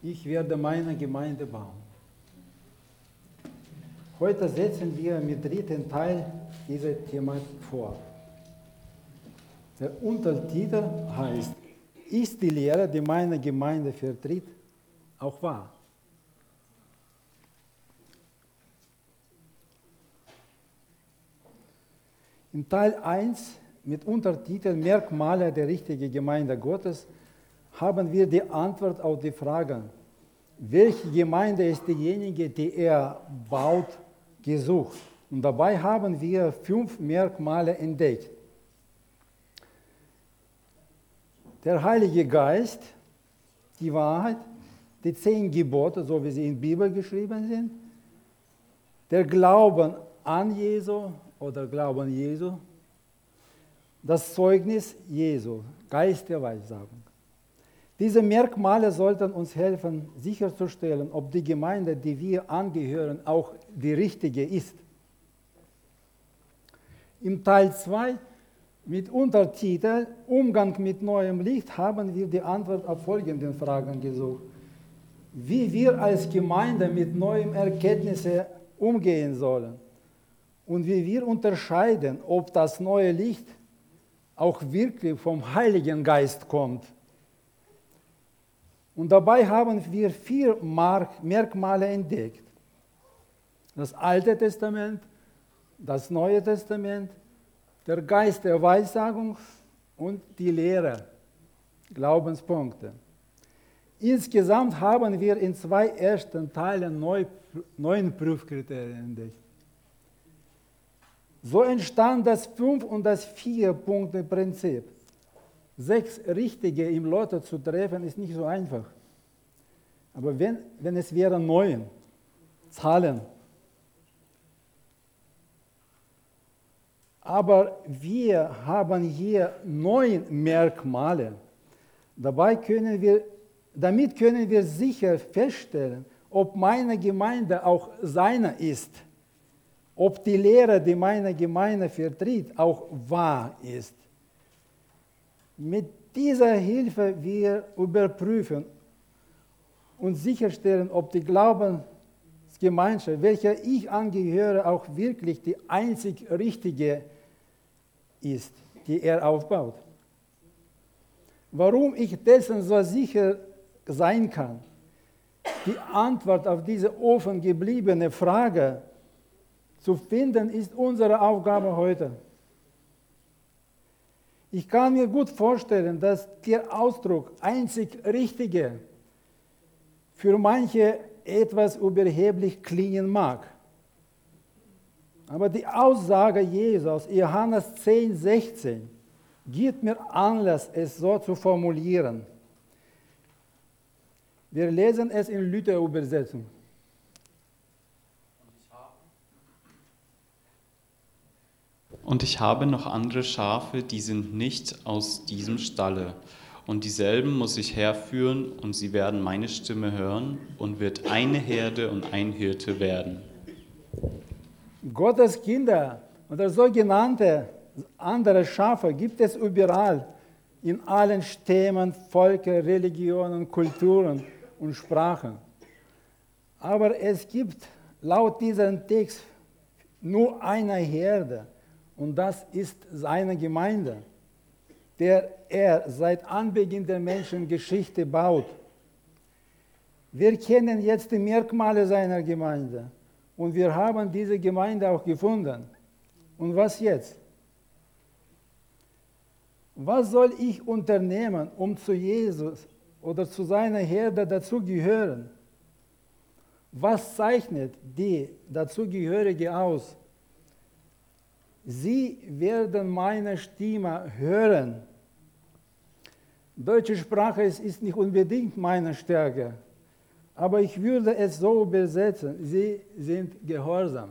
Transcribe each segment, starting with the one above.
Ich werde meine Gemeinde bauen. Heute setzen wir mit dritten Teil dieser Thematik vor. Der Untertitel heißt: Ist die Lehre, die meine Gemeinde vertritt, auch wahr? In Teil 1 mit Untertitel Merkmale der richtigen Gemeinde Gottes haben wir die Antwort auf die Frage, welche Gemeinde ist diejenige, die er baut, gesucht. Und dabei haben wir 5 Merkmale entdeckt. Der Heilige Geist, die Wahrheit, die 10 Gebote, so wie sie in der Bibel geschrieben sind, der Glauben an Jesu oder Glauben Jesu, das Zeugnis Jesu, Geist der Weissagung. Diese Merkmale sollten uns helfen, sicherzustellen, ob die Gemeinde, die wir angehören, auch die richtige ist. Im Teil 2 mit Untertitel Umgang mit neuem Licht haben wir die Antwort auf folgende Fragen gesucht. Wie wir als Gemeinde mit neuen Erkenntnissen umgehen sollen und wie wir unterscheiden, ob das neue Licht auch wirklich vom Heiligen Geist kommt. Und dabei haben wir 4 Merkmale entdeckt. Das Alte Testament, das Neue Testament, der Geist der Weissagung und die Lehre, Glaubenspunkte. Insgesamt haben wir in 2 ersten Teilen 9 Prüfkriterien entdeckt. So entstand das 5- und das 4-Punkte-Prinzip. 6 richtige im Lotto zu treffen, ist nicht so einfach. Aber wenn es wären 9 Zahlen. Aber wir haben hier 9 Merkmale. Damit können wir sicher feststellen, ob meine Gemeinde auch seine ist. Ob die Lehre, die meine Gemeinde vertritt, auch wahr ist. Mit dieser Hilfe wir überprüfen und sicherstellen, ob die Glaubensgemeinschaft, welcher ich angehöre, auch wirklich die einzig richtige ist, die er aufbaut. Warum ich dessen so sicher sein kann? Die Antwort auf diese offen gebliebene Frage zu finden, ist unsere Aufgabe heute. Ich kann mir gut vorstellen, dass der Ausdruck einzig Richtige für manche etwas überheblich klingen mag. Aber die Aussage Jesu aus Johannes 10,16 gibt mir Anlass, es so zu formulieren. Wir lesen es in Luther-Übersetzung. Und ich habe noch andere Schafe, die sind nicht aus diesem Stalle. Und dieselben muss ich herführen, und sie werden meine Stimme hören, und wird eine Herde und ein Hirte werden. Gottes Kinder oder sogenannte andere Schafe gibt es überall, in allen Stämmen, Völkern, Religionen, Kulturen und Sprachen. Aber es gibt laut diesem Text nur eine Herde. Und das ist seine Gemeinde, der er seit Anbeginn der Menschengeschichte baut. Wir kennen jetzt die Merkmale seiner Gemeinde und wir haben diese Gemeinde auch gefunden. Und was jetzt? Was soll ich unternehmen, um zu Jesus oder zu seiner Herde dazugehören? Was zeichnet die Dazugehörige aus? Sie werden meine Stimme hören. Deutsche Sprache ist nicht unbedingt meine Stärke, aber ich würde es so übersetzen, sie sind gehorsam.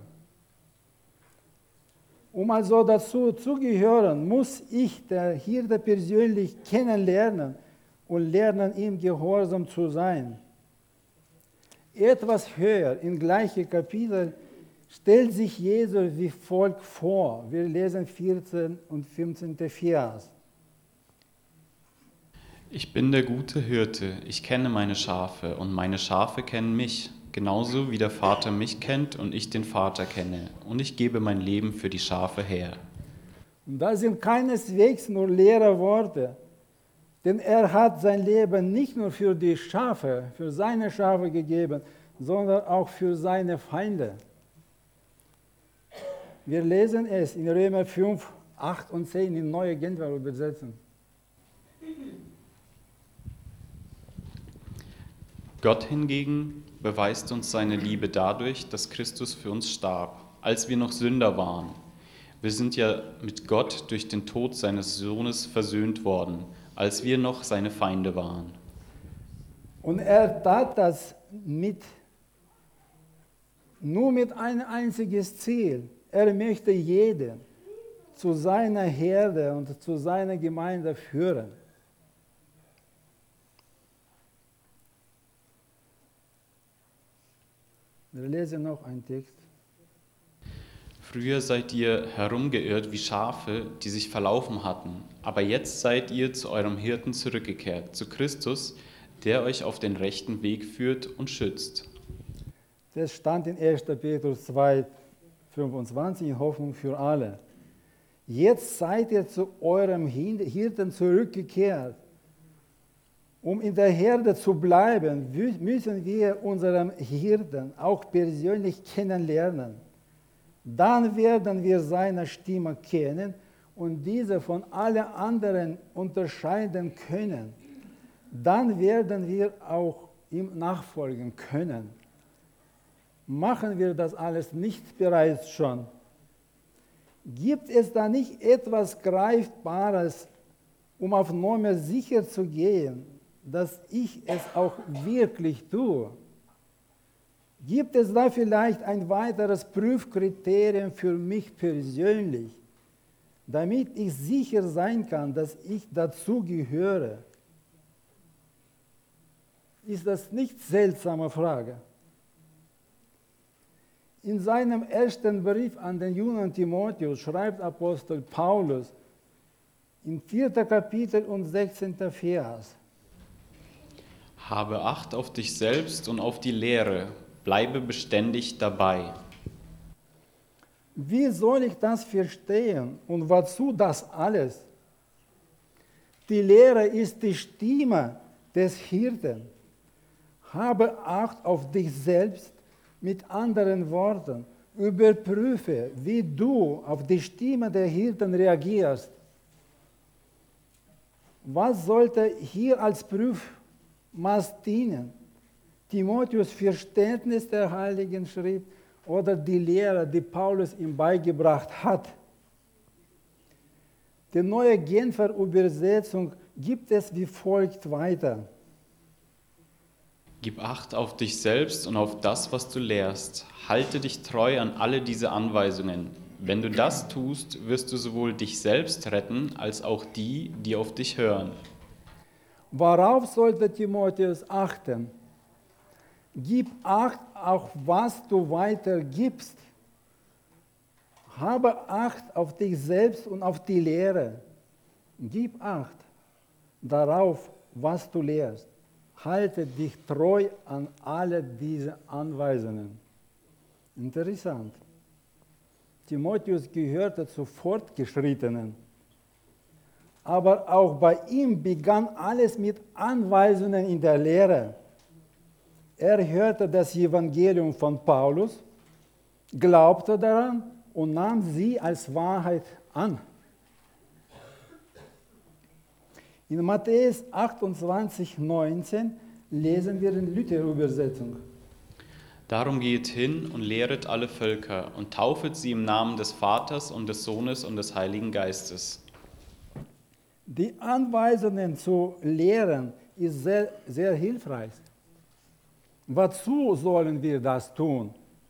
Um also dazu zu gehören, muss ich der Hirte persönlich kennenlernen und lernen, ihm gehorsam zu sein. Etwas höher, im gleichen Kapitel, stellt sich Jesus wie folgt vor. Wir lesen 14 und 15. Vers. Ich bin der gute Hirte, ich kenne meine Schafe und meine Schafe kennen mich, genauso wie der Vater mich kennt und ich den Vater kenne, und ich gebe mein Leben für die Schafe her. Und das sind keineswegs nur leere Worte, denn er hat sein Leben nicht nur für die Schafe, für seine Schafe gegeben, sondern auch für seine Feinde. Wir lesen es in Römer 5, 8 und 10 in Neue Genfer Übersetzung. Gott hingegen beweist uns seine Liebe dadurch, dass Christus für uns starb, als wir noch Sünder waren. Wir sind ja mit Gott durch den Tod seines Sohnes versöhnt worden, als wir noch seine Feinde waren. Und er tat das nur mit einem einzigen Ziel. Er möchte jeden zu seiner Herde und zu seiner Gemeinde führen. Wir lesen noch einen Text. Früher seid ihr herumgeirrt wie Schafe, die sich verlaufen hatten, aber jetzt seid ihr zu eurem Hirten zurückgekehrt, zu Christus, der euch auf den rechten Weg führt und schützt. Das stand in 1. Petrus 2, 25 in Hoffnung für alle. Jetzt seid ihr zu eurem Hirten zurückgekehrt. Um in der Herde zu bleiben, müssen wir unseren Hirten auch persönlich kennenlernen. Dann werden wir seine Stimme kennen und diese von allen anderen unterscheiden können. Dann werden wir auch ihm nachfolgen können. Machen wir das alles nicht bereits schon? Gibt es da nicht etwas Greifbares, um auf Nummer sicher zu gehen, dass ich es auch wirklich tue? Gibt es da vielleicht ein weiteres Prüfkriterium für mich persönlich, damit ich sicher sein kann, dass ich dazu gehöre? Ist das nicht eine seltsame Frage? In seinem ersten Brief an den jungen Timotheus schreibt Apostel Paulus im 4. Kapitel und 16. Vers: Habe Acht auf dich selbst und auf die Lehre, bleibe beständig dabei. Wie soll ich das verstehen und wozu das alles? Die Lehre ist die Stimme des Hirten. Habe Acht auf dich selbst, mit anderen Worten. Überprüfe, wie du auf die Stimme der Hirten reagierst. Was sollte hier als Prüfmaß dienen? Timotheus Verständnis der Heiligen Schrift oder die Lehre, die Paulus ihm beigebracht hat? Die neue Genfer Übersetzung gibt es wie folgt weiter. Gib Acht auf dich selbst und auf das, was du lehrst. Halte dich treu an alle diese Anweisungen. Wenn du das tust, wirst du sowohl dich selbst retten, als auch die, die auf dich hören. Worauf sollte Timotheus achten? Gib Acht auf was du weitergibst. Habe Acht auf dich selbst und auf die Lehre. Gib Acht darauf, was du lehrst. Halte dich treu an alle diese Anweisungen. Interessant. Timotheus gehörte zu Fortgeschrittenen. Aber auch bei ihm begann alles mit Anweisungen in der Lehre. Er hörte das Evangelium von Paulus, glaubte daran und nahm sie als Wahrheit an. In Matthäus 28, 19 lesen wir in Luther-Übersetzung. Darum geht hin und lehret alle Völker und taufet sie im Namen des Vaters und des Sohnes und des Heiligen Geistes. Die Anweisungen zu lehren ist sehr, sehr hilfreich. Wozu sollen wir das tun?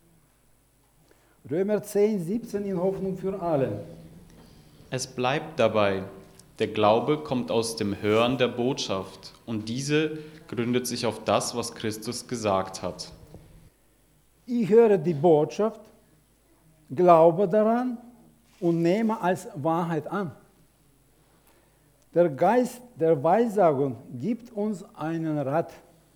Römer 10, 17 in Hoffnung für alle. Es bleibt dabei. Der Glaube kommt aus dem Hören der Botschaft und diese gründet sich auf das, was Christus gesagt hat. Ich höre die Botschaft, glaube daran und nehme als Wahrheit an. Der Geist der Weissagung gibt uns einen Rat.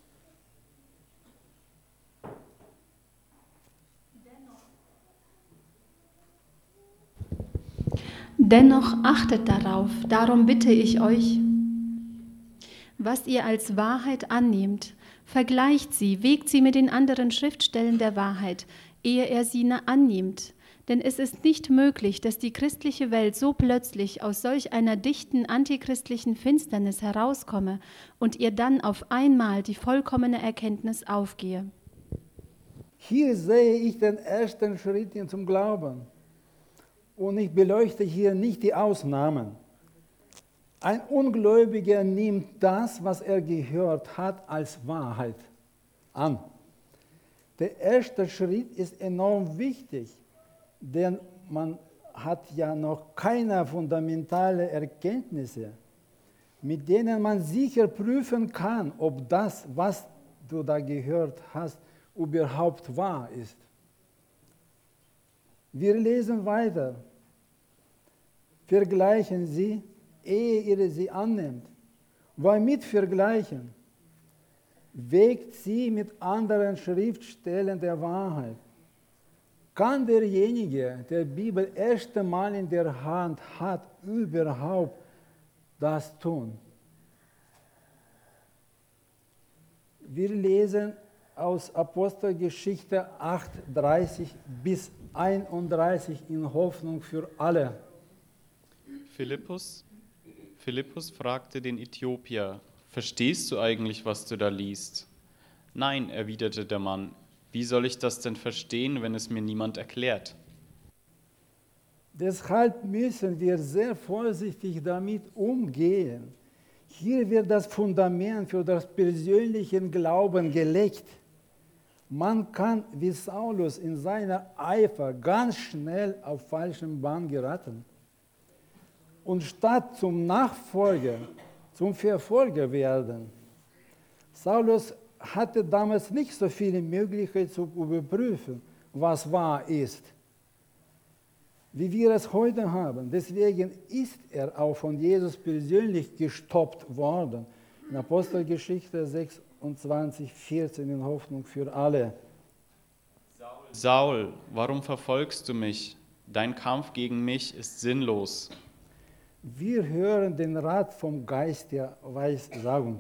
Dennoch achtet darauf, darum bitte ich euch, was ihr als Wahrheit annehmt, vergleicht sie, wägt sie mit den anderen Schriftstellen der Wahrheit, ehe er sie annimmt. Denn es ist nicht möglich, dass die christliche Welt so plötzlich aus solch einer dichten antichristlichen Finsternis herauskomme und ihr dann auf einmal die vollkommene Erkenntnis aufgehe. Hier sehe ich den ersten Schritt zum Glauben. Und ich beleuchte hier nicht die Ausnahmen. Ein Ungläubiger nimmt das, was er gehört hat, als Wahrheit an. Der erste Schritt ist enorm wichtig, denn man hat ja noch keine fundamentalen Erkenntnisse, mit denen man sicher prüfen kann, ob das, was du da gehört hast, überhaupt wahr ist. Wir lesen weiter. Vergleichen Sie, ehe ihr sie annimmt. Womit vergleichen? Wägt sie mit anderen Schriftstellen der Wahrheit. Kann derjenige, der die Bibel das erste Mal in der Hand hat, überhaupt das tun? Wir lesen aus Apostelgeschichte 8:30 bis 31 in Hoffnung für alle. Philippus fragte den Äthiopier, verstehst du eigentlich, was du da liest? Nein, erwiderte der Mann, wie soll ich das denn verstehen, wenn es mir niemand erklärt? Deshalb müssen wir sehr vorsichtig damit umgehen. Hier wird das Fundament für das persönliche Glauben gelegt. Man kann, wie Saulus in seiner Eifer, ganz schnell auf falschen Bahn geraten. Und statt zum Nachfolger, zum Verfolger werden. Saulus hatte damals nicht so viele Möglichkeiten zu überprüfen, was wahr ist, wie wir es heute haben. Deswegen ist er auch von Jesus persönlich gestoppt worden. In Apostelgeschichte 26:14 in Hoffnung für alle. Saul, warum verfolgst du mich? Dein Kampf gegen mich ist sinnlos. Wir hören den Rat vom Geist der Weissagung.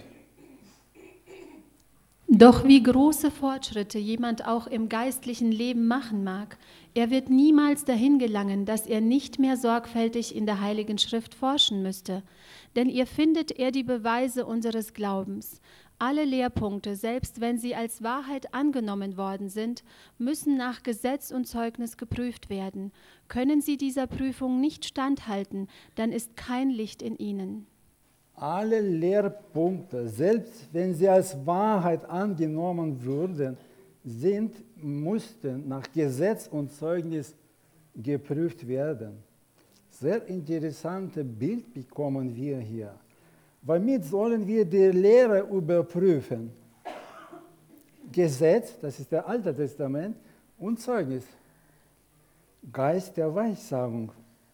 Doch wie große Fortschritte jemand auch im geistlichen Leben machen mag, er wird niemals dahin gelangen, dass er nicht mehr sorgfältig in der Heiligen Schrift forschen müsste. Denn ihr findet er die Beweise unseres Glaubens. Alle Lehrpunkte, selbst wenn sie als Wahrheit angenommen worden sind, müssen nach Gesetz und Zeugnis geprüft werden. Können sie dieser Prüfung nicht standhalten, dann ist kein Licht in ihnen. Alle Lehrpunkte, selbst wenn sie als Wahrheit angenommen würden, mussten nach Gesetz und Zeugnis geprüft werden. Sehr interessantes Bild bekommen wir hier. Womit sollen wir die Lehre überprüfen? Gesetz, das ist das Alte Testament, und Zeugnis. Geist der Weissagung.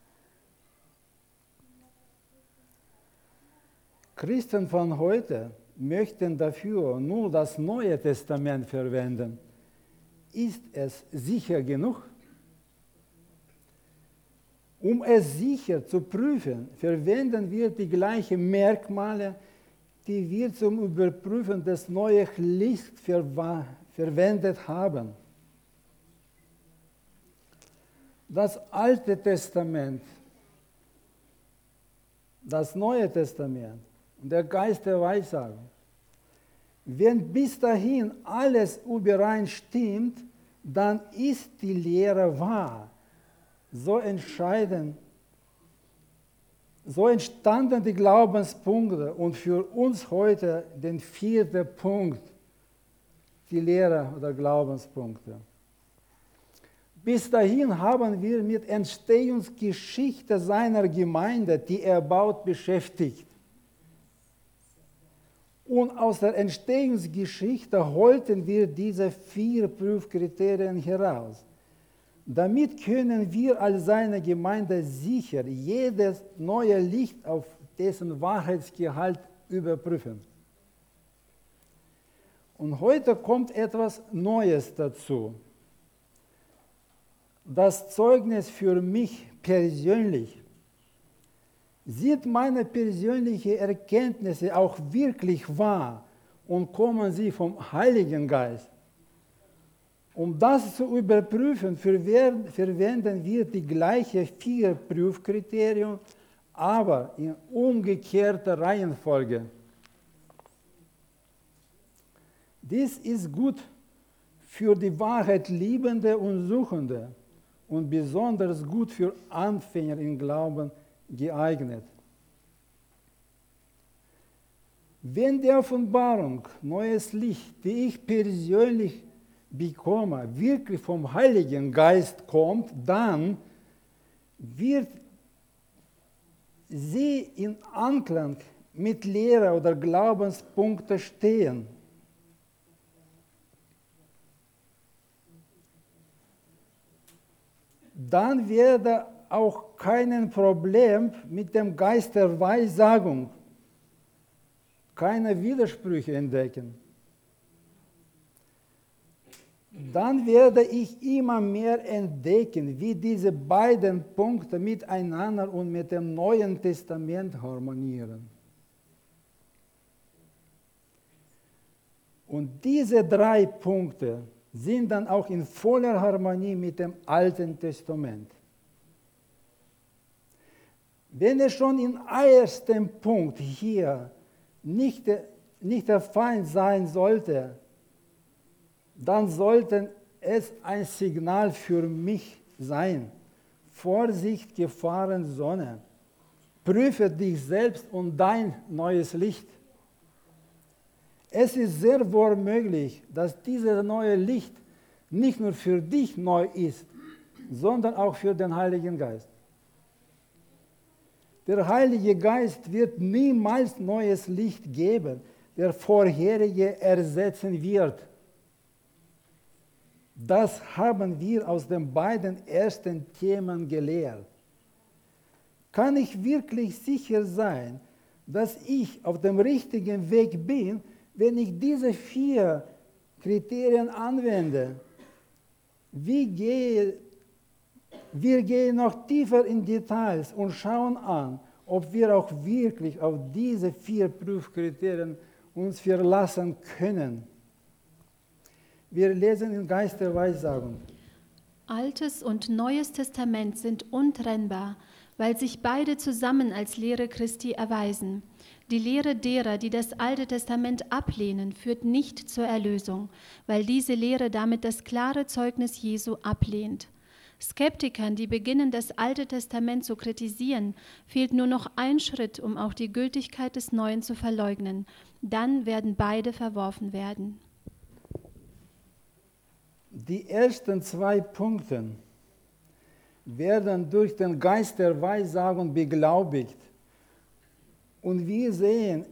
Christen von heute möchten dafür nur das Neue Testament verwenden. Ist es sicher genug? Um es sicher zu prüfen, verwenden wir die gleichen Merkmale, die wir zum Überprüfen des neuen Lichts verwendet haben. Das Alte Testament, das Neue Testament und der Geist der Weissagung. Wenn bis dahin alles übereinstimmt, dann ist die Lehre wahr. So entstanden die Glaubenspunkte und für uns heute den 4. Punkt, die Lehre oder Glaubenspunkte. Bis dahin haben wir mit Entstehungsgeschichte seiner Gemeinde, die er baut, beschäftigt. Und aus der Entstehungsgeschichte holten wir diese 4 Prüfkriterien heraus. Damit können wir als seine Gemeinde sicher jedes neue Licht auf dessen Wahrheitsgehalt überprüfen. Und heute kommt etwas Neues dazu. Das Zeugnis für mich persönlich. Sind meine persönlichen Erkenntnisse auch wirklich wahr und kommen sie vom Heiligen Geist? Um das zu überprüfen, verwenden wir die gleichen 4 Prüfkriterien, aber in umgekehrter Reihenfolge. Dies ist gut für die Wahrheit Liebende und Suchende und besonders gut für Anfänger im Glauben geeignet. Wenn die Offenbarung, neues Licht, die ich persönlich bekomme, wirklich vom Heiligen Geist kommt, dann wird sie in Anklang mit Lehre oder Glaubenspunkten stehen. Dann werde auch kein Problem mit dem Geist der Weissagung, keine Widersprüche entdecken. Dann werde ich immer mehr entdecken, wie diese beiden Punkte miteinander und mit dem Neuen Testament harmonieren. Und diese 3 Punkte sind dann auch in voller Harmonie mit dem Alten Testament. Wenn es schon im ersten Punkt hier nicht der Feind sein sollte, dann sollte es ein Signal für mich sein. Vorsicht, Gefahren, Sonne. Prüfe dich selbst und dein neues Licht. Es ist sehr wohl möglich, dass dieses neue Licht nicht nur für dich neu ist, sondern auch für den Heiligen Geist. Der Heilige Geist wird niemals neues Licht geben, der vorherige ersetzen wird. Das haben wir aus den beiden ersten Themen gelehrt. Kann ich wirklich sicher sein, dass ich auf dem richtigen Weg bin, wenn ich diese 4 Kriterien anwende? Wir gehen noch tiefer in Details und schauen an, ob wir auch wirklich auf diese 4 Prüfkriterien uns verlassen können. Wir lesen im Geist der Weissagung. Altes und Neues Testament sind untrennbar, weil sich beide zusammen als Lehre Christi erweisen. Die Lehre derer, die das Alte Testament ablehnen, führt nicht zur Erlösung, weil diese Lehre damit das klare Zeugnis Jesu ablehnt. Skeptikern, die beginnen, das Alte Testament zu kritisieren, fehlt nur noch ein Schritt, um auch die Gültigkeit des Neuen zu verleugnen. Dann werden beide verworfen werden. Die ersten 2 Punkte werden durch den Geist der Weissagung beglaubigt. Und wie sieht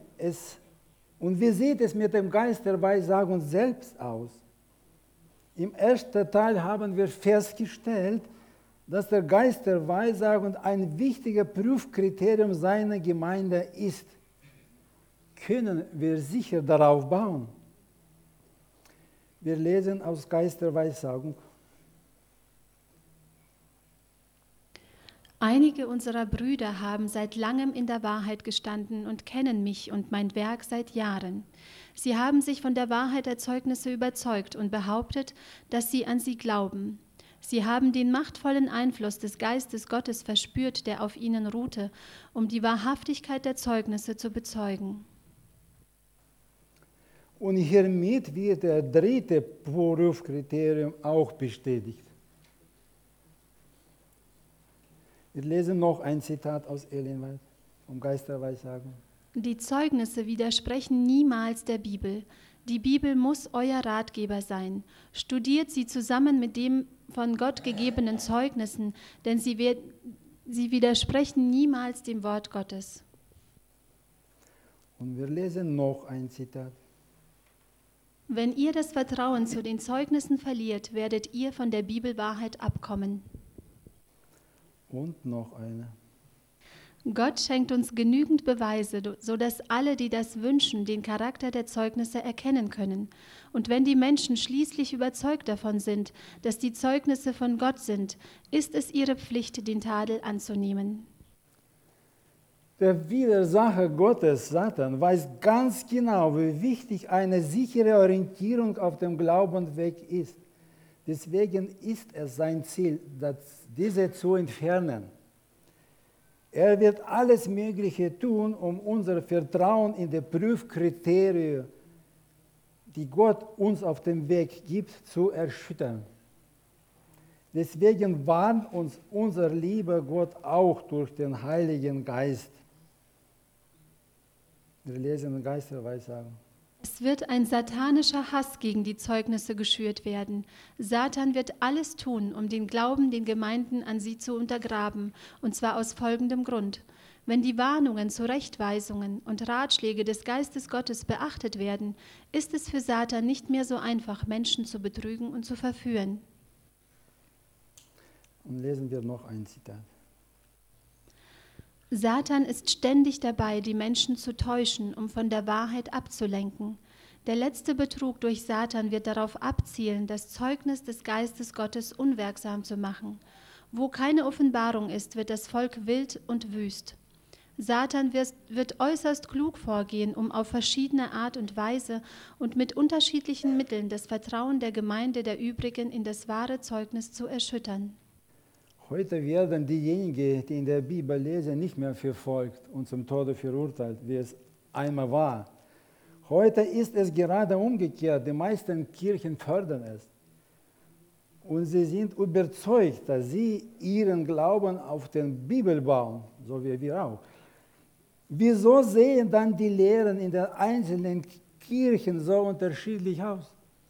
es mit dem Geist der Weissagung selbst aus? Im ersten Teil haben wir festgestellt, dass der Geist der Weissagung ein wichtiges Prüfkriterium seiner Gemeinde ist. Können wir sicher darauf bauen? Wir lesen aus Geist der Weissagung. Einige unserer Brüder haben seit langem in der Wahrheit gestanden und kennen mich und mein Werk seit Jahren. Sie haben sich von der Wahrheit der Zeugnisse überzeugt und behauptet, dass sie an sie glauben. Sie haben den machtvollen Einfluss des Geistes Gottes verspürt, der auf ihnen ruhte, um die Wahrhaftigkeit der Zeugnisse zu bezeugen. Und hiermit wird der 3. Prüfkriterium auch bestätigt. Wir lesen noch ein Zitat aus Ellen White vom Geist der Weissagung. Die Zeugnisse widersprechen niemals der Bibel. Die Bibel muss euer Ratgeber sein. Studiert sie zusammen mit den von Gott gegebenen Zeugnissen, denn sie widersprechen niemals dem Wort Gottes. Und wir lesen noch ein Zitat. Wenn ihr das Vertrauen zu den Zeugnissen verliert, werdet ihr von der Bibelwahrheit abkommen. Und noch eine. Gott schenkt uns genügend Beweise, sodass alle, die das wünschen, den Charakter der Zeugnisse erkennen können. Und wenn die Menschen schließlich überzeugt davon sind, dass die Zeugnisse von Gott sind, ist es ihre Pflicht, den Tadel anzunehmen. Der Widersacher Gottes, Satan, weiß ganz genau, wie wichtig eine sichere Orientierung auf dem Glaubensweg ist. Deswegen ist es sein Ziel, diese zu entfernen. Er wird alles Mögliche tun, um unser Vertrauen in die Prüfkriterien, die Gott uns auf dem Weg gibt, zu erschüttern. Deswegen warnt uns unser lieber Gott auch durch den Heiligen Geist. Wir lesen Geisterweissagen. Es wird ein satanischer Hass gegen die Zeugnisse geschürt werden. Satan wird alles tun, um den Glauben den Gemeinden an sie zu untergraben, und zwar aus folgendem Grund. Wenn die Warnungen, Zurechtweisungen und Ratschläge des Geistes Gottes beachtet werden, ist es für Satan nicht mehr so einfach, Menschen zu betrügen und zu verführen. Und lesen wir noch ein Zitat. Satan ist ständig dabei, die Menschen zu täuschen, um von der Wahrheit abzulenken. Der letzte Betrug durch Satan wird darauf abzielen, das Zeugnis des Geistes Gottes unwirksam zu machen. Wo keine Offenbarung ist, wird das Volk wild und wüst. Satan wird äußerst klug vorgehen, um auf verschiedene Art und Weise und mit unterschiedlichen Mitteln das Vertrauen der Gemeinde der Übrigen in das wahre Zeugnis zu erschüttern. Heute werden diejenigen, die in der Bibel lesen, nicht mehr verfolgt und zum Tode verurteilt, wie es einmal war. Heute ist es gerade umgekehrt. Die meisten Kirchen fördern es. Und sie sind überzeugt, dass sie ihren Glauben auf den Bibel bauen, so wie wir auch. Wieso sehen dann die Lehren in den einzelnen Kirchen so unterschiedlich aus?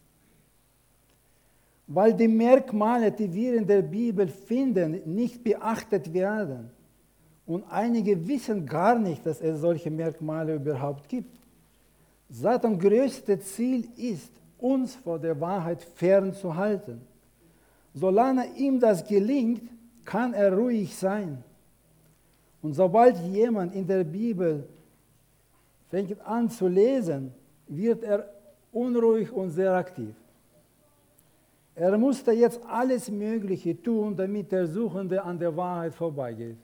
Weil die Merkmale, die wir in der Bibel finden, nicht beachtet werden. Und einige wissen gar nicht, dass es solche Merkmale überhaupt gibt. Satans größtes Ziel ist, uns vor der Wahrheit fernzuhalten. Solange ihm das gelingt, kann er ruhig sein. Und sobald jemand in der Bibel fängt an zu lesen, wird er unruhig und sehr aktiv. Er musste jetzt alles Mögliche tun, damit der Suchende an der Wahrheit vorbeigeht.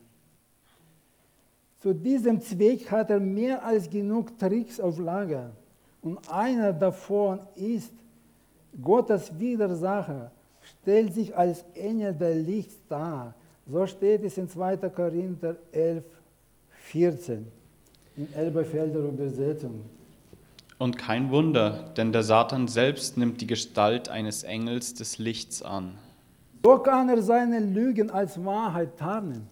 Zu diesem Zweck hat er mehr als genug Tricks auf Lager. Und einer davon ist, Gottes Widersacher stellt sich als Engel der Lichts dar. So steht es in 2. Korinther 11, 14 in Elberfelder Übersetzung. Und kein Wunder, denn der Satan selbst nimmt die Gestalt eines Engels des Lichts an. So kann er seine Lügen als Wahrheit tarnen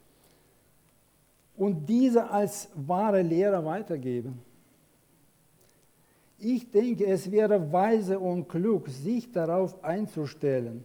und diese als wahre Lehre weitergeben. Ich denke, es wäre weise und klug, sich darauf einzustellen.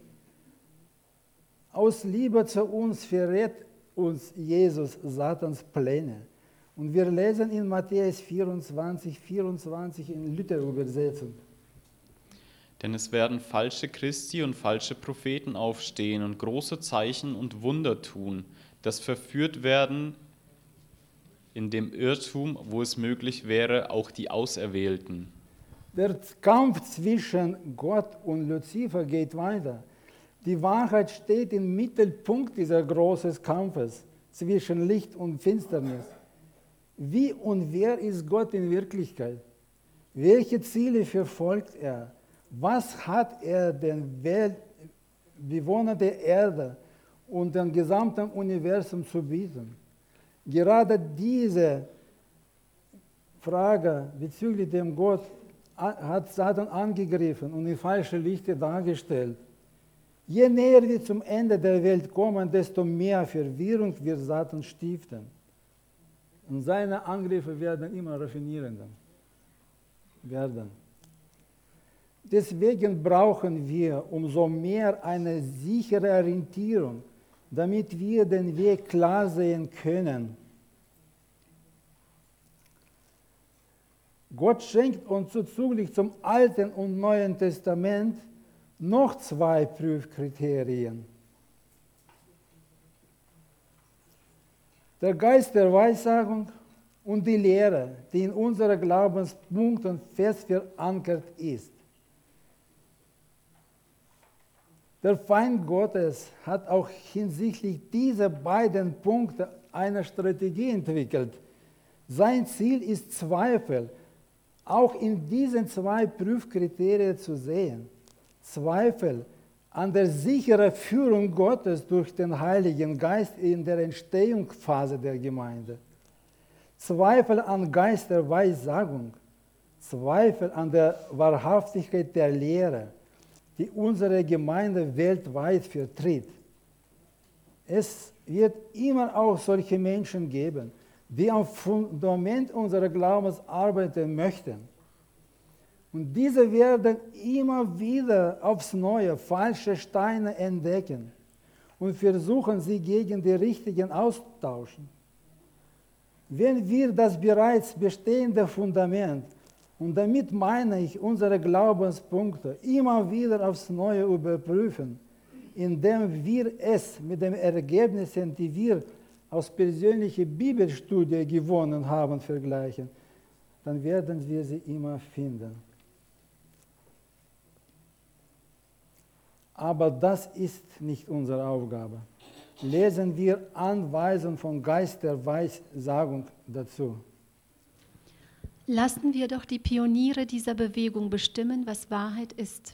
Aus Liebe zu uns verrät uns Jesus Satans Pläne. Und wir lesen in Matthäus 24, 24 in Luther-Übersetzung. Denn es werden falsche Christi und falsche Propheten aufstehen und große Zeichen und Wunder tun, dass verführt werden in dem Irrtum, wo es möglich wäre, auch die Auserwählten. Der Kampf zwischen Gott und Luzifer geht weiter. Die Wahrheit steht im Mittelpunkt dieses großen Kampfes zwischen Licht und Finsternis. Wie und wer ist Gott in Wirklichkeit? Welche Ziele verfolgt er? Was hat er den Bewohnern der Erde und dem gesamten Universum zu bieten? Gerade diese Frage bezüglich dem Gott hat Satan angegriffen und in falsche Lichter dargestellt. Je näher wir zum Ende der Welt kommen, desto mehr Verwirrung wird Satan stiften. Und seine Angriffe werden immer raffinierender werden. Deswegen brauchen wir umso mehr eine sichere Orientierung, damit wir den Weg klar sehen können. Gott schenkt uns zuzüglich zum Alten und Neuen Testament noch 2 Prüfkriterien. Der Geist der Weissagung und die Lehre, die in unseren Glaubenspunkten fest verankert ist. Der Feind Gottes hat auch hinsichtlich dieser beiden Punkte eine Strategie entwickelt. Sein Ziel ist Zweifel, auch in diesen zwei Prüfkriterien zu sehen. Zweifel an der sicheren Führung Gottes durch den Heiligen Geist in der Entstehungsphase der Gemeinde. Zweifel an Geist der Weissagung. Zweifel an der Wahrhaftigkeit der Lehre, die unsere Gemeinde weltweit vertritt. Es wird immer auch solche Menschen geben, die am Fundament unserer Glaubens arbeiten möchten. Und diese werden immer wieder aufs Neue falsche Steine entdecken und versuchen, sie gegen die richtigen austauschen. Wenn wir das bereits bestehende Fundament, und damit meine ich unsere Glaubenspunkte, immer wieder aufs Neue überprüfen, indem wir es mit den Ergebnissen, die wir aus persönlicher Bibelstudie gewonnen haben, vergleichen, dann werden wir sie immer finden. Aber das ist nicht unsere Aufgabe. Lesen wir Anweisungen von Geist der Weissagung dazu. Lassen wir doch die Pioniere dieser Bewegung bestimmen, was Wahrheit ist.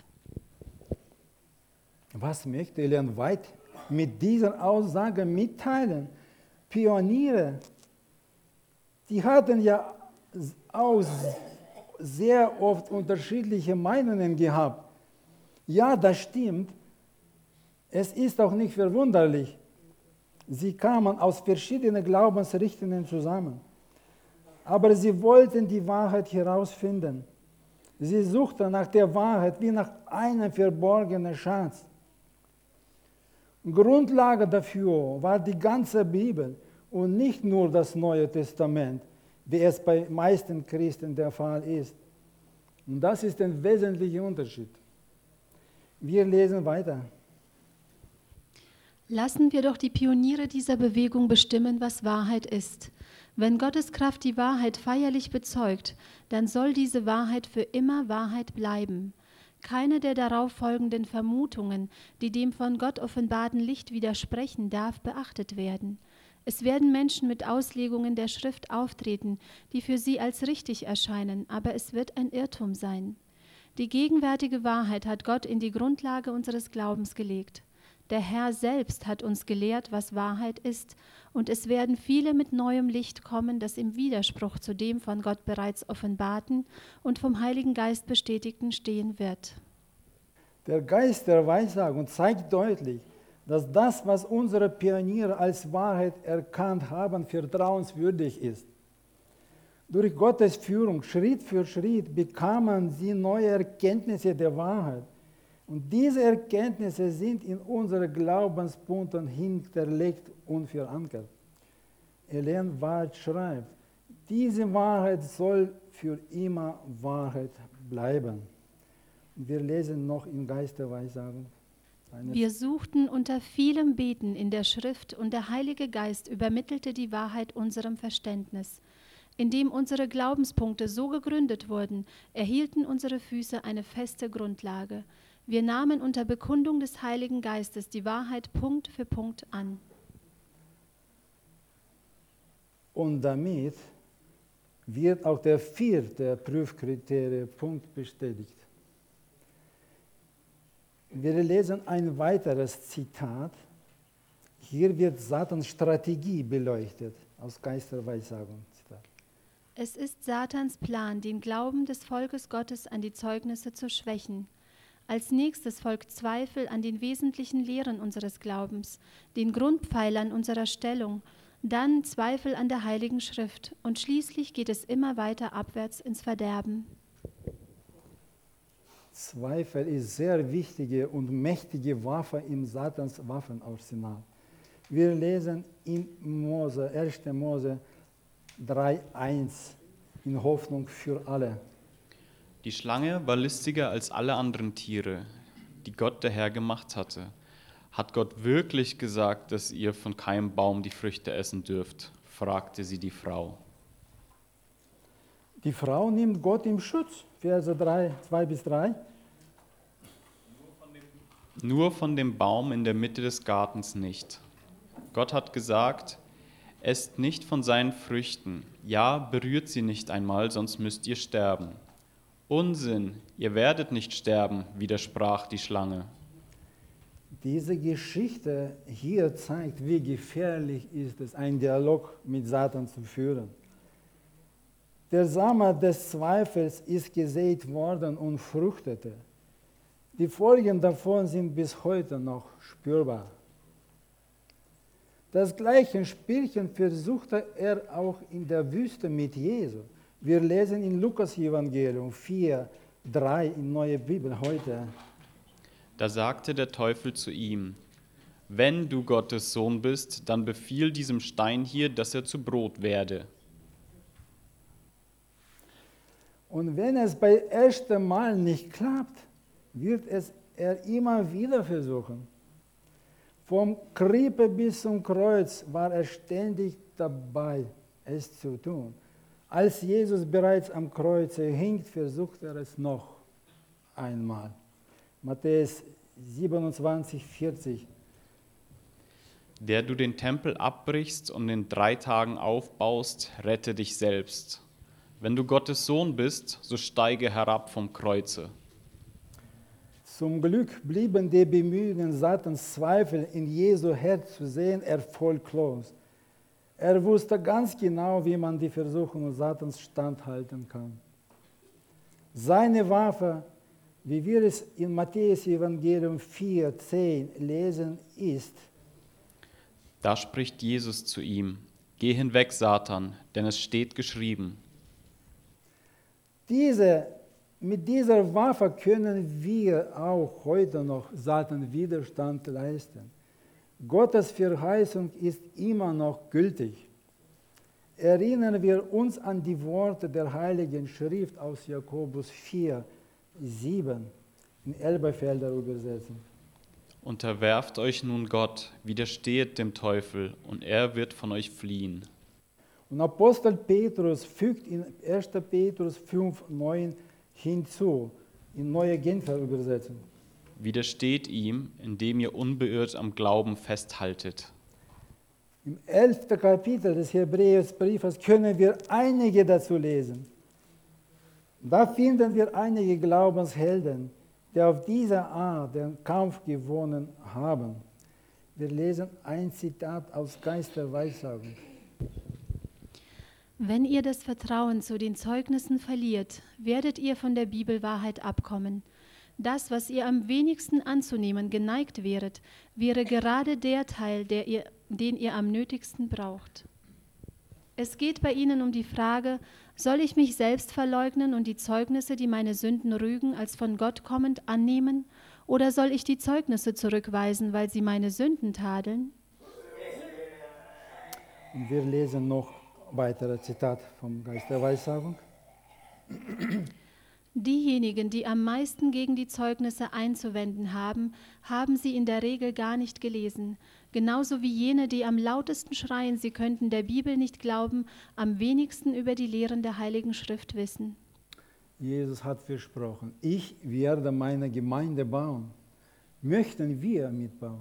Was möchte Ellen White mit dieser Aussage mitteilen? Pioniere, die hatten ja auch sehr oft unterschiedliche Meinungen gehabt. Ja, das stimmt. Es ist auch nicht verwunderlich. Sie kamen aus verschiedenen Glaubensrichtungen zusammen. Aber sie wollten die Wahrheit herausfinden. Sie suchten nach der Wahrheit wie nach einem verborgenen Schatz. Grundlage dafür war die ganze Bibel und nicht nur das Neue Testament, wie es bei meisten Christen der Fall ist. Und das ist ein wesentlicher Unterschied. Wir lesen weiter. Lassen wir doch die Pioniere dieser Bewegung bestimmen, was Wahrheit ist. Wenn Gottes Kraft die Wahrheit feierlich bezeugt, dann soll diese Wahrheit für immer Wahrheit bleiben. Keine der darauf folgenden Vermutungen, die dem von Gott offenbarten Licht widersprechen, darf beachtet werden. Es werden Menschen mit Auslegungen der Schrift auftreten, die für sie als richtig erscheinen, aber es wird ein Irrtum sein. Die gegenwärtige Wahrheit hat Gott in die Grundlage unseres Glaubens gelegt. Der Herr selbst hat uns gelehrt, was Wahrheit ist, und es werden viele mit neuem Licht kommen, das im Widerspruch zu dem von Gott bereits offenbarten und vom Heiligen Geist bestätigten stehen wird. Der Geist der Weissagung zeigt deutlich, dass das, was unsere Pioniere als Wahrheit erkannt haben, vertrauenswürdig ist. Durch Gottes Führung, Schritt für Schritt, bekamen sie neue Erkenntnisse der Wahrheit. Und diese Erkenntnisse sind in unseren Glaubenspunkten hinterlegt und verankert. Ellen White schreibt, diese Wahrheit soll für immer Wahrheit bleiben. Wir lesen noch im Geist der Weissagung. Wir suchten unter vielem Beten in der Schrift und der Heilige Geist übermittelte die Wahrheit unserem Verständnis. Indem unsere Glaubenspunkte so gegründet wurden, erhielten unsere Füße eine feste Grundlage. Wir nahmen unter Bekundung des Heiligen Geistes die Wahrheit Punkt für Punkt an. Und damit wird auch der vierte Prüfkriterienpunkt bestätigt. Wir lesen ein weiteres Zitat. Hier wird Satans Strategie beleuchtet, aus Geist der Weissagung. Es ist Satans Plan, den Glauben des Volkes Gottes an die Zeugnisse zu schwächen. Als nächstes folgt Zweifel an den wesentlichen Lehren unseres Glaubens, den Grundpfeilern unserer Stellung, dann Zweifel an der Heiligen Schrift und schließlich geht es immer weiter abwärts ins Verderben. Zweifel ist sehr wichtige und mächtige Waffe im Satans Waffenarsenal. Wir lesen in 1. Mose 3,1 in Hoffnung für alle. Die Schlange war listiger als alle anderen Tiere, die Gott der Herr gemacht hatte. Hat Gott wirklich gesagt, dass ihr von keinem Baum die Früchte essen dürft? fragte sie die Frau. Die Frau nimmt Gott im Schutz, Verse 2-3. Nur von dem Baum in der Mitte des Gartens nicht. Gott hat gesagt, esst nicht von seinen Früchten, ja, berührt sie nicht einmal, sonst müsst ihr sterben. Unsinn, ihr werdet nicht sterben, widersprach die Schlange. Diese Geschichte hier zeigt, wie gefährlich ist es, einen Dialog mit Satan zu führen. Der Same des Zweifels ist gesät worden und fruchtete. Die Folgen davon sind bis heute noch spürbar. Das gleiche Spielchen versuchte er auch in der Wüste mit Jesus. Wir lesen in Lukas Evangelium 4:3 in Neue Bibel heute. Da sagte der Teufel zu ihm, wenn du Gottes Sohn bist, dann befiehl diesem Stein hier, dass er zu Brot werde. Und wenn es beim ersten Mal nicht klappt, wird er immer wieder versuchen. Vom Krippe bis zum Kreuz war er ständig dabei, es zu tun. Als Jesus bereits am Kreuz hing, versuchte er es noch einmal. Matthäus 27,40. Der du den Tempel abbrichst und in 3 Tagen aufbaust, rette dich selbst. Wenn du Gottes Sohn bist, so steige herab vom Kreuze. Zum Glück blieben die Bemühungen, Satans Zweifel in Jesu Herz zu sehen, erfolglos. Er wusste ganz genau, wie man die Versuchung Satans standhalten kann. Seine Waffe, wie wir es in Matthäus Evangelium 4,10 lesen, ist: Da spricht Jesus zu ihm, geh hinweg, Satan, denn es steht geschrieben. Mit dieser Waffe können wir auch heute noch Satan Widerstand leisten. Gottes Verheißung ist immer noch gültig. Erinnern wir uns an die Worte der Heiligen Schrift aus Jakobus 4,7 in Elberfelder Übersetzung. Unterwerft euch nun Gott, widerstehet dem Teufel, und er wird von euch fliehen. Und Apostel Petrus fügt in 1. Petrus 5,9 hinzu, in Neue Genfer Übersetzung. Widersteht ihm, indem ihr unbeirrt am Glauben festhaltet. Im 11. Kapitel des Hebräerbriefes können wir einige dazu lesen. Da finden wir einige Glaubenshelden, die auf diese Art den Kampf gewonnen haben. Wir lesen ein Zitat aus Geist der Weissagung. Wenn ihr das Vertrauen zu den Zeugnissen verliert, werdet ihr von der Bibelwahrheit abkommen. Das, was ihr am wenigsten anzunehmen geneigt wäret, wäre gerade der Teil, den ihr am nötigsten braucht. Es geht bei ihnen um die Frage, soll ich mich selbst verleugnen und die Zeugnisse, die meine Sünden rügen, als von Gott kommend annehmen, oder soll ich die Zeugnisse zurückweisen, weil sie meine Sünden tadeln? Und wir lesen noch weitere Zitat vom Geist der Weissagung. Diejenigen, die am meisten gegen die Zeugnisse einzuwenden haben, haben sie in der Regel gar nicht gelesen. Genauso wie jene, die am lautesten schreien, sie könnten der Bibel nicht glauben, am wenigsten über die Lehren der Heiligen Schrift wissen. Jesus hat versprochen, ich werde meine Gemeinde bauen. Möchten wir mitbauen?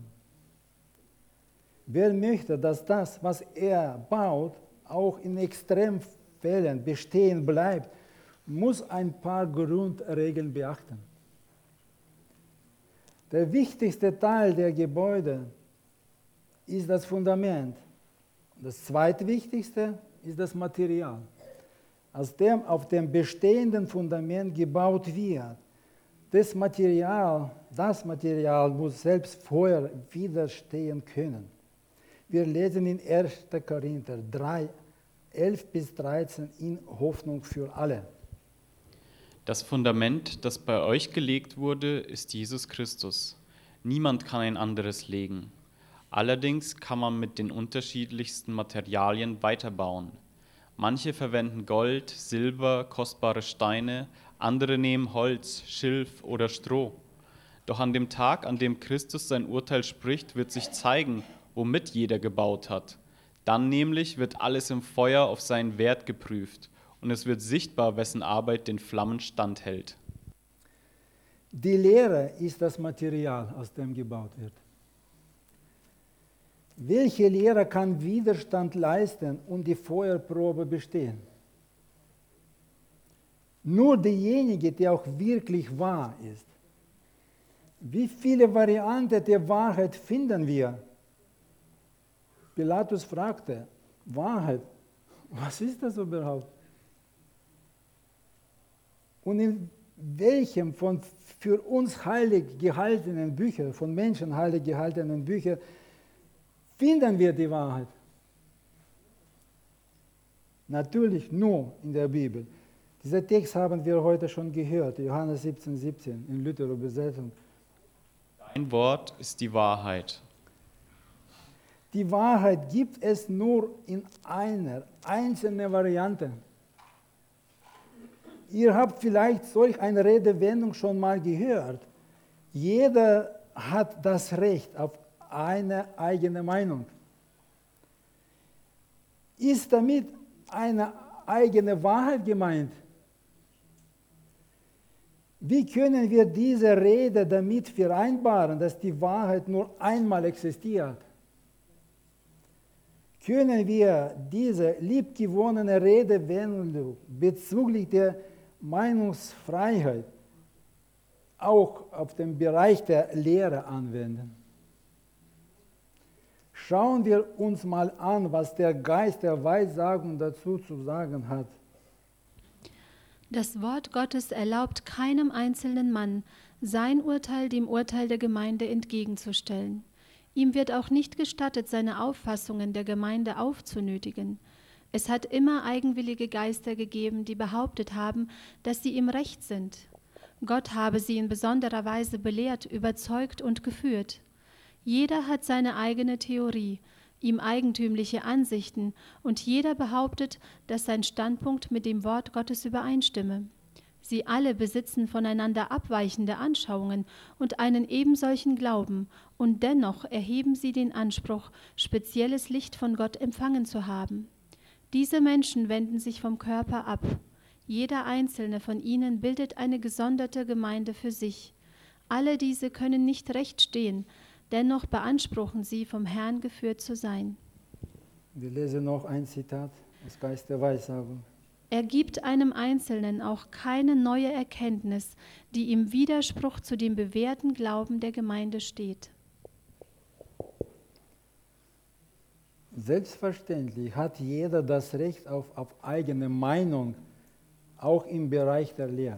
Wer möchte, dass das, was er baut, auch in Extremfällen bestehen bleibt, muss ein paar Grundregeln beachten. Der wichtigste Teil der Gebäude ist das Fundament. Das zweitwichtigste ist das Material. Auf dem bestehenden Fundament gebaut wird. Das Material muss selbst Feuer widerstehen können. Wir lesen in 1. Korinther 3, 11-13 in Hoffnung für alle. Das Fundament, das bei euch gelegt wurde, ist Jesus Christus. Niemand kann ein anderes legen. Allerdings kann man mit den unterschiedlichsten Materialien weiterbauen. Manche verwenden Gold, Silber, kostbare Steine, andere nehmen Holz, Schilf oder Stroh. Doch an dem Tag, an dem Christus sein Urteil spricht, wird sich zeigen, womit jeder gebaut hat. Dann nämlich wird alles im Feuer auf seinen Wert geprüft und es wird sichtbar, wessen Arbeit den Flammen standhält. Die Lehre ist das Material, aus dem gebaut wird. Welche Lehre kann Widerstand leisten und die Feuerprobe bestehen? Nur diejenige, die auch wirklich wahr ist. Wie viele Varianten der Wahrheit finden wir? Pilatus fragte, Wahrheit, was ist das überhaupt? Und in welchem von für uns heilig gehaltenen Büchern, von Menschen heilig gehaltenen Büchern, finden wir die Wahrheit? Natürlich nur in der Bibel. Dieser Text haben wir heute schon gehört, Johannes 17,17 in Luther-Übersetzung. Dein Wort ist die Wahrheit. Die Wahrheit gibt es nur in einer einzelnen Variante. Ihr habt vielleicht solch eine Redewendung schon mal gehört. Jeder hat das Recht auf eine eigene Meinung. Ist damit eine eigene Wahrheit gemeint? Wie können wir diese Rede damit vereinbaren, dass die Wahrheit nur einmal existiert? Können wir diese liebgewonnene Redewendung bezüglich der Meinungsfreiheit auch auf den Bereich der Lehre anwenden? Schauen wir uns mal an, was der Geist der Weissagung dazu zu sagen hat. Das Wort Gottes erlaubt keinem einzelnen Mann, sein Urteil dem Urteil der Gemeinde entgegenzustellen. Ihm wird auch nicht gestattet, seine Auffassungen der Gemeinde aufzunötigen. Es hat immer eigenwillige Geister gegeben, die behauptet haben, dass sie im Recht sind. Gott habe sie in besonderer Weise belehrt, überzeugt und geführt. Jeder hat seine eigene Theorie, ihm eigentümliche Ansichten, und jeder behauptet, dass sein Standpunkt mit dem Wort Gottes übereinstimme. Sie alle besitzen voneinander abweichende Anschauungen und einen ebensolchen Glauben, und dennoch erheben sie den Anspruch, spezielles Licht von Gott empfangen zu haben. Diese Menschen wenden sich vom Körper ab. Jeder einzelne von ihnen bildet eine gesonderte Gemeinde für sich. Alle diese können nicht recht stehen, dennoch beanspruchen sie, vom Herrn geführt zu sein. Wir lesen noch ein Zitat aus Geist der Weissagung. Er gibt einem Einzelnen auch keine neue Erkenntnis, die im Widerspruch zu dem bewährten Glauben der Gemeinde steht. Selbstverständlich hat jeder das Recht auf eigene Meinung, auch im Bereich der Lehre.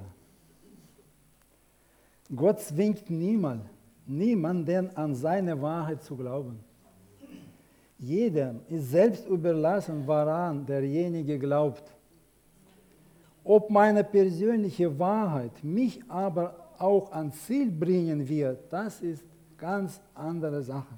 Gott zwingt niemanden an seine Wahrheit zu glauben. Jedem ist selbst überlassen, woran derjenige glaubt. Ob meine persönliche Wahrheit mich aber auch ans Ziel bringen wird, das ist ganz andere Sache.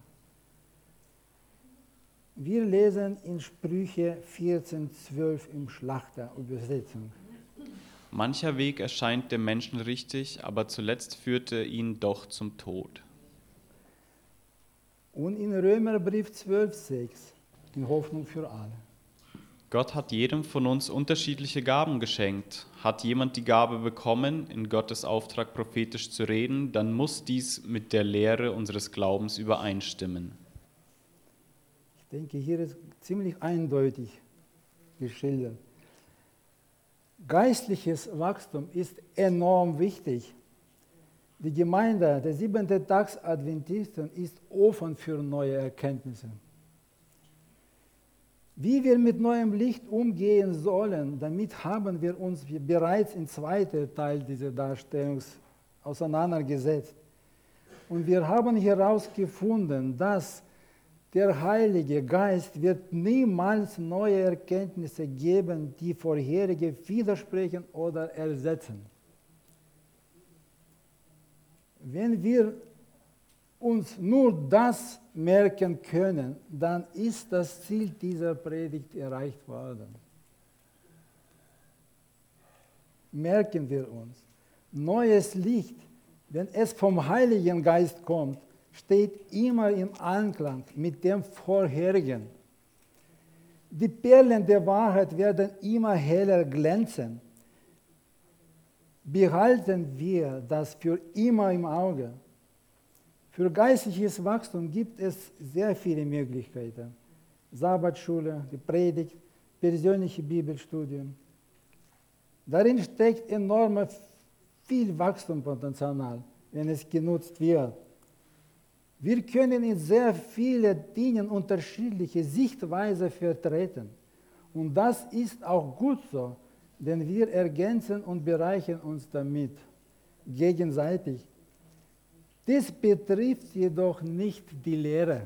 Wir lesen in Sprüche 14,12 im Schlachterübersetzung. Mancher Weg erscheint dem Menschen richtig, aber zuletzt führt er ihn doch zum Tod. Und in Römerbrief 12,6 in Hoffnung für alle. Gott hat jedem von uns unterschiedliche Gaben geschenkt. Hat jemand die Gabe bekommen, in Gottes Auftrag prophetisch zu reden, dann muss dies mit der Lehre unseres Glaubens übereinstimmen. Ich denke, hier ist ziemlich eindeutig geschildert. Geistliches Wachstum ist enorm wichtig. Die Gemeinde der Siebenten-Tags-Adventisten ist offen für neue Erkenntnisse. Wie wir mit neuem Licht umgehen sollen, damit haben wir uns bereits im zweiten Teil dieser Darstellung auseinandergesetzt. Und wir haben herausgefunden, dass der Heilige Geist wird niemals neue Erkenntnisse geben, die vorherige widersprechen oder ersetzen. Wenn wir uns nur das merken können, dann ist das Ziel dieser Predigt erreicht worden. Merken wir uns, neues Licht, wenn es vom Heiligen Geist kommt, steht immer im Einklang mit dem vorherigen. Die Perlen der Wahrheit werden immer heller glänzen. Behalten wir das für immer im Auge. Für geistliches Wachstum gibt es sehr viele Möglichkeiten. Sabbatschule, die Predigt, persönliche Bibelstudien. Darin steckt enorm viel Wachstumspotenzial, wenn es genutzt wird. Wir können in sehr vielen Dingen unterschiedliche Sichtweisen vertreten. Und das ist auch gut so, denn wir ergänzen und bereichern uns damit gegenseitig. Dies betrifft jedoch nicht die Lehre.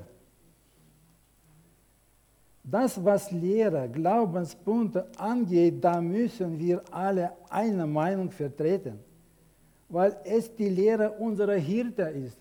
Das, was Lehre, Glaubenspunkte angeht, da müssen wir alle eine Meinung vertreten, weil es die Lehre unserer Hirte ist.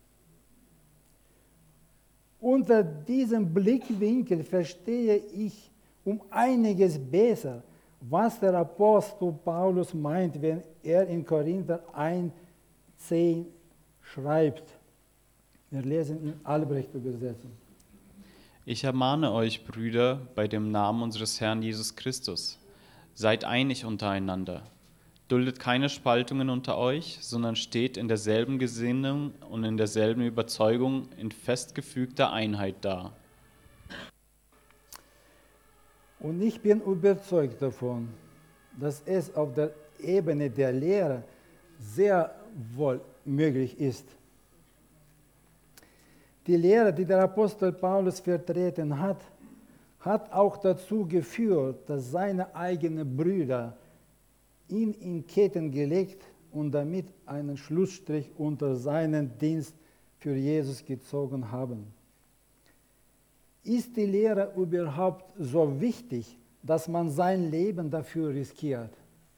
Unter diesem Blickwinkel verstehe ich um einiges besser, was der Apostel Paulus meint, wenn er in Korinther 1,10 schreibt. Wir lesen in Albrecht-Übersetzung. Ich ermahne euch, Brüder, bei dem Namen unseres Herrn Jesus Christus, seid einig untereinander. Duldet keine Spaltungen unter euch, sondern steht in derselben Gesinnung und in derselben Überzeugung in festgefügter Einheit da. Und ich bin überzeugt davon, dass es auf der Ebene der Lehre sehr wohl möglich ist. Die Lehre, die der Apostel Paulus vertreten hat, hat auch dazu geführt, dass seine eigenen Brüder ihn in Ketten gelegt und damit einen Schlussstrich unter seinen Dienst für Jesus gezogen haben. Ist die Lehre überhaupt so wichtig, dass man sein Leben dafür riskiert?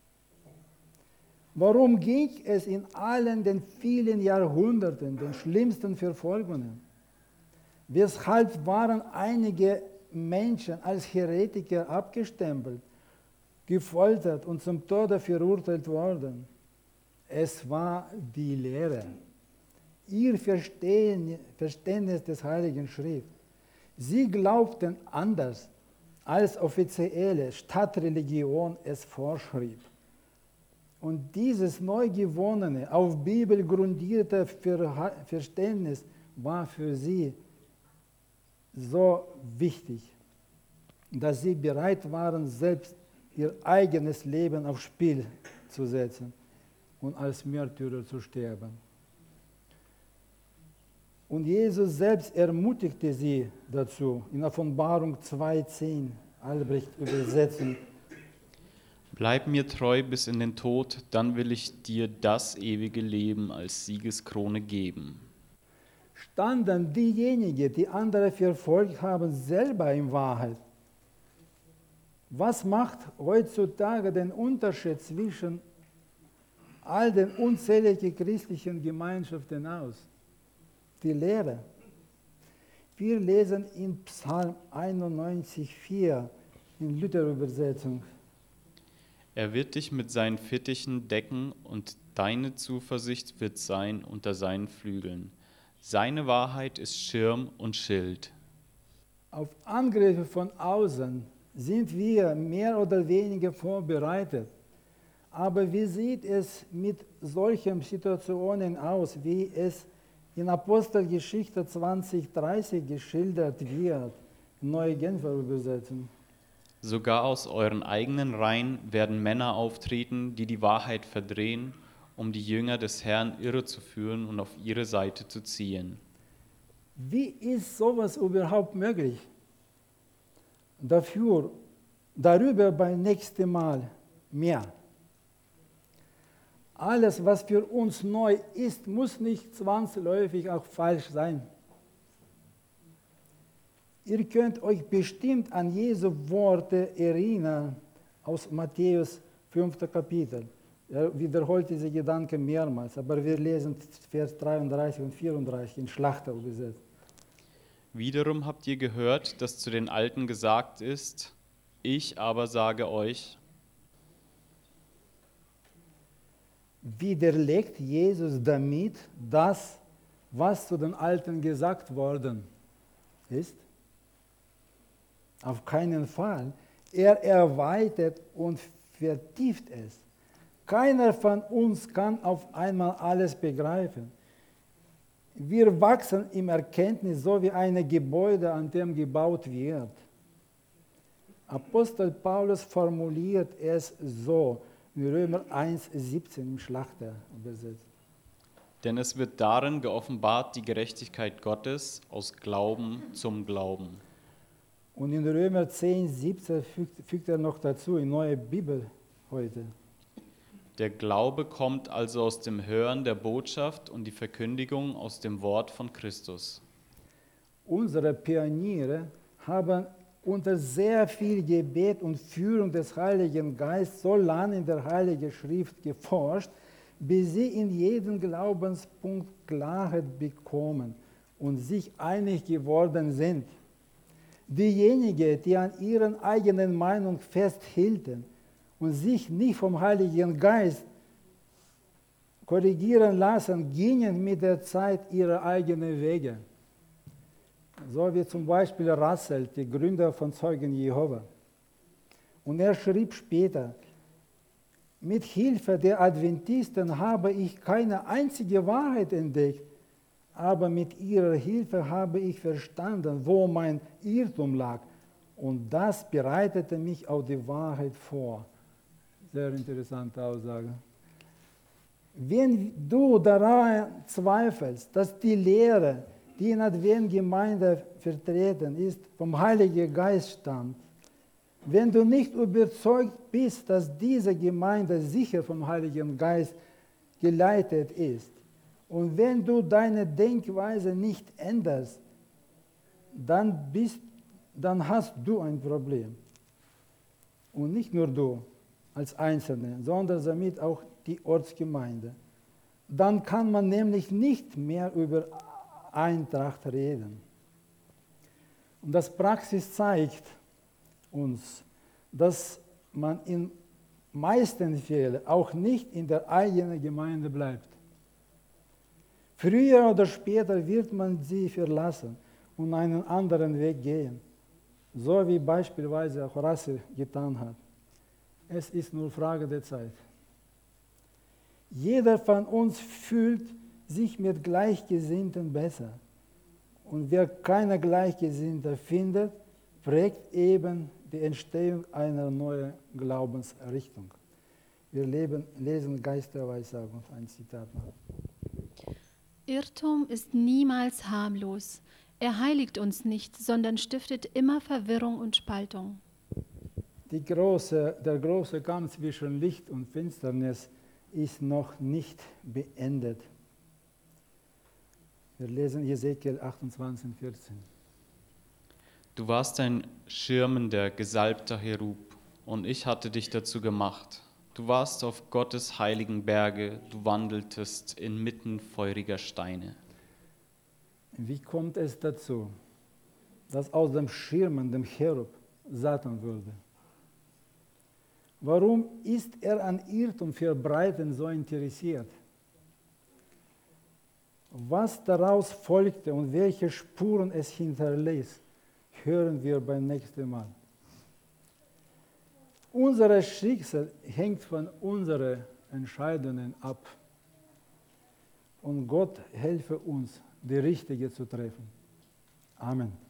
Warum ging es in allen den vielen Jahrhunderten, den schlimmsten Verfolgungen? Weshalb waren einige Menschen als Heretiker abgestempelt, gefoltert und zum Tode verurteilt worden? Es war die Lehre, ihr Verständnis des Heiligen Schrift. Sie glaubten anders, als offizielle Stadtreligion es vorschrieb. Und dieses neu gewonnene, auf Bibel grundierte Verständnis war für sie so wichtig, dass sie bereit waren, selbst ihr eigenes Leben aufs Spiel zu setzen und als Märtyrer zu sterben. Und Jesus selbst ermutigte sie dazu in Offenbarung 2,10, Albrecht Übersetzung. Bleib mir treu bis in den Tod, dann will ich dir das ewige Leben als Siegeskrone geben. Standen diejenigen, die andere verfolgt haben, selber in Wahrheit? Was macht heutzutage den Unterschied zwischen all den unzähligen christlichen Gemeinschaften aus? Die Lehre. Wir lesen in Psalm 91,4 in Luther-Übersetzung. Er wird dich mit seinen Fittichen decken und deine Zuversicht wird sein unter seinen Flügeln. Seine Wahrheit ist Schirm und Schild. Auf Angriffe von außen sind wir mehr oder weniger vorbereitet. Aber wie sieht es mit solchen Situationen aus, wie es in Apostelgeschichte 20,30 geschildert wird? Neue Genfer Übersetzung. Sogar aus euren eigenen Reihen werden Männer auftreten, die die Wahrheit verdrehen, um die Jünger des Herrn irrezuführen und auf ihre Seite zu ziehen. Wie ist sowas überhaupt möglich? Darüber beim nächsten Mal mehr. Alles, was für uns neu ist, muss nicht zwangsläufig auch falsch sein. Ihr könnt euch bestimmt an Jesu Worte erinnern aus Matthäus 5. Kapitel. Er wiederholt diese Gedanken mehrmals, aber wir lesen Vers 33 und 34 in Schlachter übersetzt. Wiederum habt ihr gehört, dass zu den Alten gesagt ist, ich aber sage euch. Widerlegt Jesus damit das, was zu den Alten gesagt worden ist? Auf keinen Fall. Er erweitert und vertieft es. Keiner von uns kann auf einmal alles begreifen. Wir wachsen im Erkenntnis, so wie ein Gebäude, an dem gebaut wird. Apostel Paulus formuliert es so, in Römer 1,17 im Schlachter übersetzt. Denn es wird darin geoffenbart die Gerechtigkeit Gottes aus Glauben zum Glauben. Und in Römer 10,17 fügt er noch dazu, in Neue Bibel heute. Der Glaube kommt also aus dem Hören der Botschaft und die Verkündigung aus dem Wort von Christus. Unsere Pioniere haben unter sehr viel Gebet und Führung des Heiligen Geistes so lange in der Heiligen Schrift geforscht, bis sie in jedem Glaubenspunkt Klarheit bekommen und sich einig geworden sind. Diejenigen, die an ihren eigenen Meinung festhielten und sich nicht vom Heiligen Geist korrigieren lassen, gingen mit der Zeit ihre eigenen Wege. So wie zum Beispiel Russell, der Gründer von Zeugen Jehova. Und er schrieb später, mit Hilfe der Adventisten habe ich keine einzige Wahrheit entdeckt, aber mit ihrer Hilfe habe ich verstanden, wo mein Irrtum lag. Und das bereitete mich auf die Wahrheit vor. Sehr interessante Aussage. Wenn du daran zweifelst, dass die Lehre, die in Adventgemeinde vertreten ist, vom Heiligen Geist stammt, wenn du nicht überzeugt bist, dass diese Gemeinde sicher vom Heiligen Geist geleitet ist, und wenn du deine Denkweise nicht änderst, dann hast du ein Problem. Und nicht nur du als Einzelne, sondern damit auch die Ortsgemeinde. Dann kann man nämlich nicht mehr über Eintracht reden. Und das Praxis zeigt uns, dass man in meisten Fällen auch nicht in der eigenen Gemeinde bleibt. Früher oder später wird man sie verlassen und einen anderen Weg gehen, so wie beispielsweise auch Russell getan hat. Es ist nur Frage der Zeit. Jeder von uns fühlt sich mit Gleichgesinnten besser. Und wer keine Gleichgesinnten findet, prägt eben die Entstehung einer neuen Glaubensrichtung. Wir lesen Geisterweissagung, ein Zitat noch. Irrtum ist niemals harmlos. Er heiligt uns nicht, sondern stiftet immer Verwirrung und Spaltung. Der große Kampf zwischen Licht und Finsternis ist noch nicht beendet. Wir lesen Jesekiel 28, 14. Du warst ein schirmender, gesalbter Cherub, und ich hatte dich dazu gemacht. Du warst auf Gottes heiligen Berge, du wandeltest inmitten feuriger Steine. Wie kommt es dazu, dass aus dem schirmenden Cherub Satan wurde? Warum ist er an Irrtum verbreiten so interessiert? Was daraus folgte und welche Spuren es hinterließ, hören wir beim nächsten Mal. Unser Schicksal hängt von unseren Entscheidungen ab. Und Gott helfe uns, die richtige zu treffen. Amen.